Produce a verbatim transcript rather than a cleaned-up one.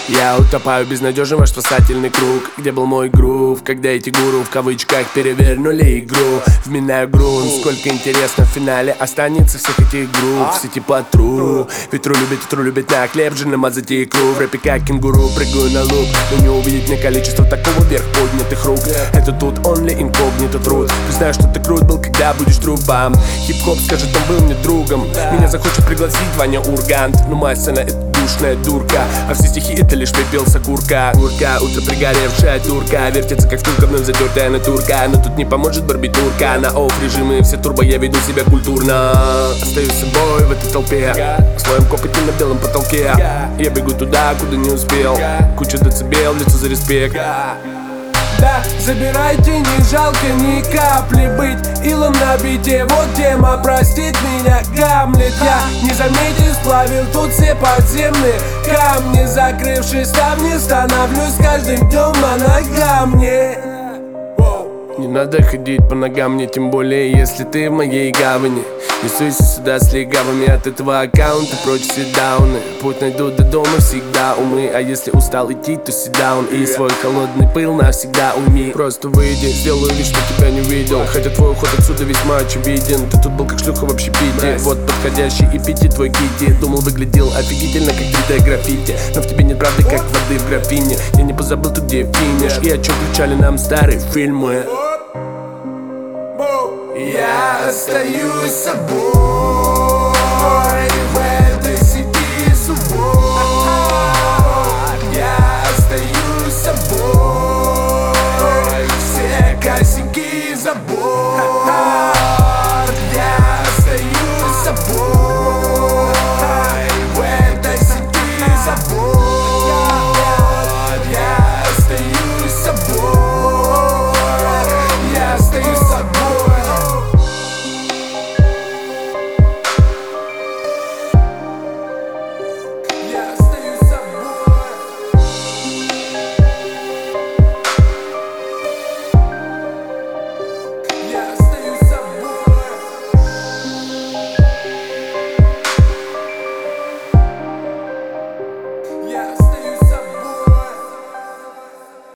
Я утопаю безнадежно ваш спасательный круг. Где был мой грув, когда эти гуру в кавычках перевернули игру? Вминаю грунт, сколько интересно в финале останется всех этих групп. Все типа тру, ведь тру любит и тру любит на хлеб же намазать икру. В рэпе как кенгуру, прыгаю на лук, но не увидеть мне количество такого вверх поднятых рук. Это тут only инкогнито труд. Ты знаешь, что ты крут был, когда будешь трубам. Хип-хоп скажет, он был мне другом. Меня захочет пригласить Ваня Ургант, но моя сцена это душная дурка, а все стихи это лишь пепел сокурка. Урка, утро пригоревшая турка, вертится как штука, вновь затертая натурка. Но тут не поможет барбитурка. На офф режимы все турбо, я веду себя культурно. Остаюсь собой в этой толпе, слоем копоти на белом потолке. Я бегу туда, куда не успел. Куча децибел, лицо за респект. Да, забирайте, не жалко ни капли быть илом на бите. Вот тема, простит меня Гамлет. Я не заметил, сплавил тут все подземные камни. Закрывши ставни, становлюсь каждым днем моногамнее. Не надо ходить по ногам мне, тем более если ты в моей гавани. Не суйся сюда с легавыми от этого аккаунта, прочь все дауны. Путь найду до дома всегда умы, а если устал идти, то sit down. И свой холодный пыл навсегда уйми. Просто выйди, сделаю вид, что тебя не видел. Хотя твой уход отсюда весьма очевиден. Ты тут был как шлюха в общепите. Вот подходящий эпитет твой кити. Думал, выглядел офигительно, как три дэ граффити. Но в тебе нет правды, как воды в графине. Я не позабыл, тут где финиш. И о чем включали нам старые фильмы. Я остаюсь собой.